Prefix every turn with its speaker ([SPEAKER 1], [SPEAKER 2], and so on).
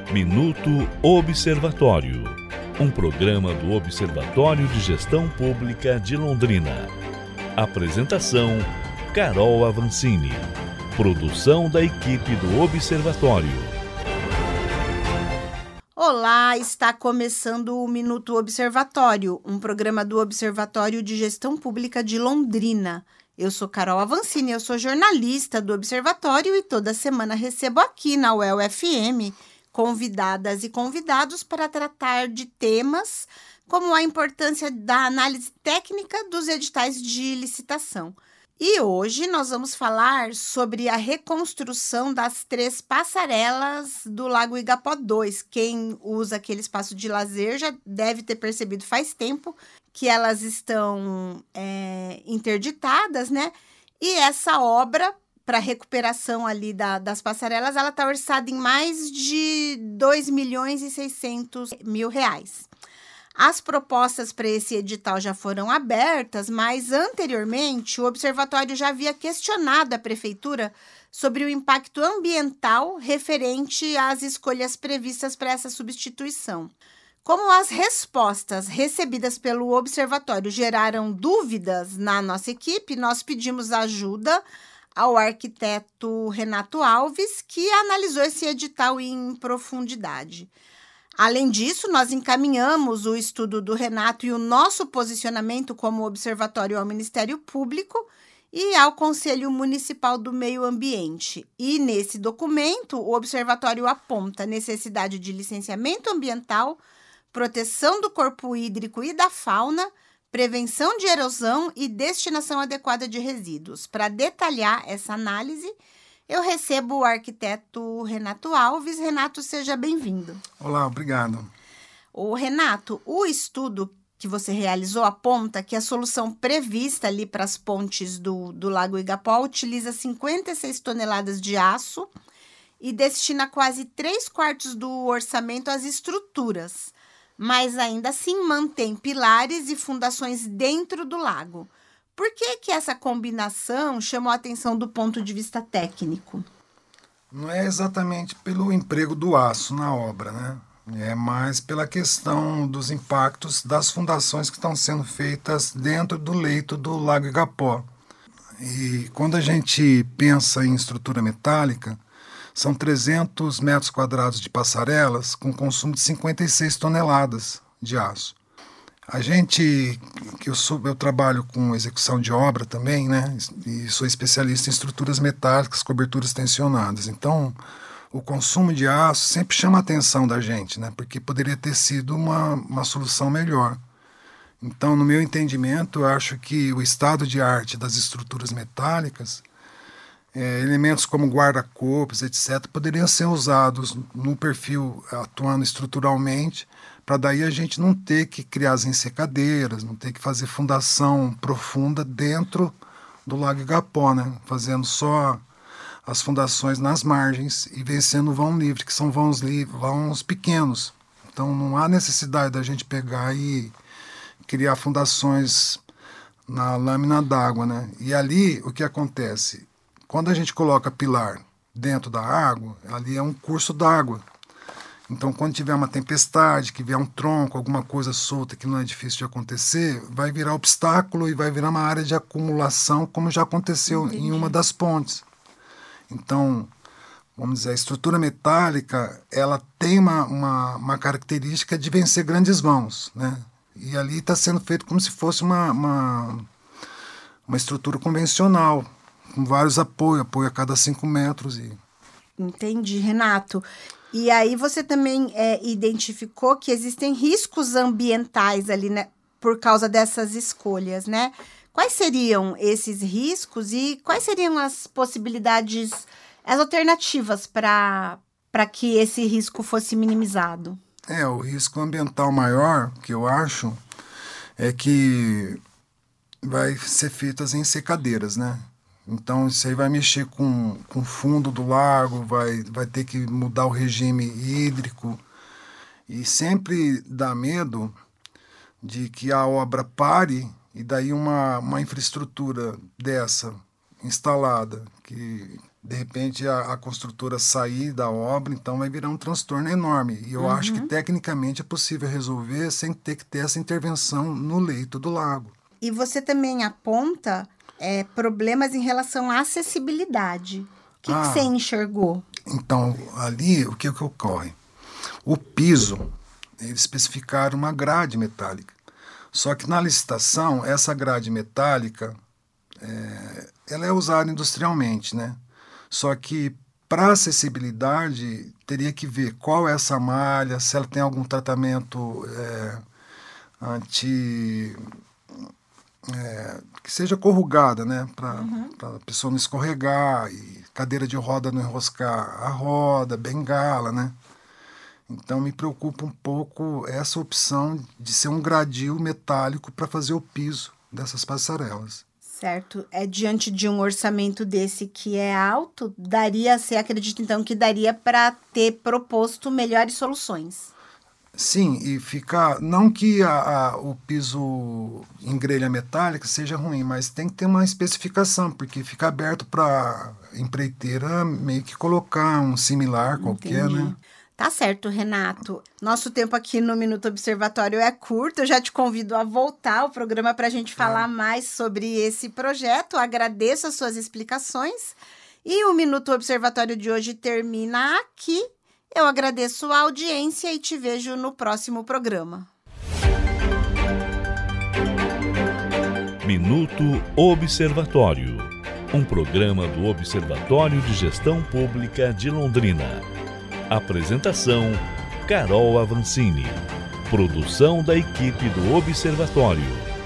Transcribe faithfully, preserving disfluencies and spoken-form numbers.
[SPEAKER 1] Minuto Observatório, um programa do Observatório de Gestão Pública de Londrina. Apresentação: Carol Avancini. Produção da equipe do Observatório.
[SPEAKER 2] Olá, está começando o Minuto Observatório, um programa do Observatório de Gestão Pública de Londrina. Eu sou Carol Avancini, eu sou jornalista do Observatório e toda semana recebo aqui na U E L F M convidadas e convidados para tratar de temas como a importância da análise técnica dos editais de licitação. E hoje nós vamos falar sobre a reconstrução das três passarelas do Lago Igapó dois. Quem usa aquele espaço de lazer já deve ter percebido faz tempo que elas estão é, interditadas, né? E essa obra, para recuperação ali da, das passarelas, ela está orçada em mais de dois milhões e seiscentos mil reais. As propostas para esse edital já foram abertas, mas anteriormente o Observatório já havia questionado a Prefeitura sobre o impacto ambiental referente às escolhas previstas para essa substituição. Como as respostas recebidas pelo Observatório geraram dúvidas na nossa equipe, nós pedimos ajuda ao arquiteto Renato Alves, que analisou esse edital em profundidade. Além disso, nós encaminhamos o estudo do Renato e o nosso posicionamento como observatório ao Ministério Público e ao Conselho Municipal do Meio Ambiente. E nesse documento, o observatório aponta a necessidade de licenciamento ambiental, proteção do corpo hídrico e da fauna, prevenção de erosão e destinação adequada de resíduos. Para detalhar essa análise, eu recebo o arquiteto Renato Alves. Renato, seja bem-vindo.
[SPEAKER 3] Olá, obrigado.
[SPEAKER 2] O Renato, o estudo que você realizou aponta que a solução prevista ali para as pontes do, do Lago Igapó utiliza cinquenta e seis toneladas de aço e destina quase três quartos do orçamento às estruturas, mas ainda assim mantém pilares e fundações dentro do lago. Por que que essa combinação chamou a atenção do ponto de vista técnico?
[SPEAKER 3] Não é exatamente pelo emprego do aço na obra, né? É mais pela questão dos impactos das fundações que estão sendo feitas dentro do leito do Lago Igapó. E quando a gente pensa em estrutura metálica, são trezentos metros quadrados de passarelas com consumo de cinquenta e seis toneladas de aço. A gente, que eu, sou, eu trabalho com execução de obra também, né? E sou especialista em estruturas metálicas, coberturas tensionadas. Então, o consumo de aço sempre chama a atenção da gente, né? Porque poderia ter sido uma, uma solução melhor. Então, no meu entendimento, eu acho que o estado de arte das estruturas metálicas, é, elementos como guarda-corpos, etcétera, poderiam ser usados no perfil atuando estruturalmente, para daí a gente não ter que criar as ensecadeiras, não ter que fazer fundação profunda dentro do Lago Igapó, né? Fazendo só as fundações nas margens e vencendo o vão livre, que são vãos, li- vãos pequenos. Então não há necessidade da gente pegar e criar fundações na lâmina d'água, né? E ali o que acontece? Quando a gente coloca pilar dentro da água, ali é um curso d'água. Então, quando tiver uma tempestade, que vier um tronco, alguma coisa solta que não é difícil de acontecer, vai virar obstáculo e vai virar uma área de acumulação, como já aconteceu Entendi. Em uma das pontes. Então, vamos dizer, a estrutura metálica, ela tem uma, uma, uma característica de vencer grandes vãos, né? E ali está sendo feito como se fosse uma, uma, uma estrutura convencional, com vários apoios, apoio a cada cinco metros. E...
[SPEAKER 2] Entendi, Renato. E aí você também é, identificou que existem riscos ambientais ali, né, por causa dessas escolhas, né? Quais seriam esses riscos e quais seriam as possibilidades, as alternativas para para que esse risco fosse minimizado?
[SPEAKER 3] É, o risco ambiental maior, que eu acho, é que vai ser feitas em secadeiras, né? Então, isso aí vai mexer com, com o fundo do lago, vai, vai ter que mudar o regime hídrico. E sempre dá medo de que a obra pare e daí uma, uma infraestrutura dessa instalada, que de repente a, a construtora sair da obra, então vai virar um transtorno enorme. E eu uhum. acho que tecnicamente é possível resolver sem ter que ter essa intervenção no leito do lago.
[SPEAKER 2] E você também aponta é, problemas em relação à acessibilidade. O que, ah, que você enxergou?
[SPEAKER 3] Então, ali, o que, que ocorre? O piso, eles especificaram uma grade metálica. Só que na licitação, essa grade metálica, é, ela é usada industrialmente, né? Só que para acessibilidade, teria que ver qual é essa malha, se ela tem algum tratamento é, anti... É, que seja corrugada, né? Para uhum. a pessoa não escorregar, e cadeira de roda não enroscar a roda, bengala, né? Então me preocupa um pouco essa opção de ser um gradil metálico para fazer o piso dessas passarelas.
[SPEAKER 2] Certo. É diante de um orçamento desse que é alto, daria, você acredita então que daria para ter proposto melhores soluções?
[SPEAKER 3] Sim, e ficar, não que a, a, o piso em grelha metálica seja ruim, mas tem que ter uma especificação, porque fica aberto para empreiteira meio que colocar um similar qualquer, Entendi. Né?
[SPEAKER 2] Tá certo, Renato. Nosso tempo aqui no Minuto Observatório é curto. Eu já te convido a voltar ao programa para a gente falar é. mais sobre esse projeto. Agradeço as suas explicações. E o Minuto Observatório de hoje termina aqui. Eu agradeço a audiência e te vejo no próximo programa.
[SPEAKER 1] Minuto Observatório. Um programa do Observatório de Gestão Pública de Londrina. Apresentação, Carol Avancini. Produção da equipe do Observatório.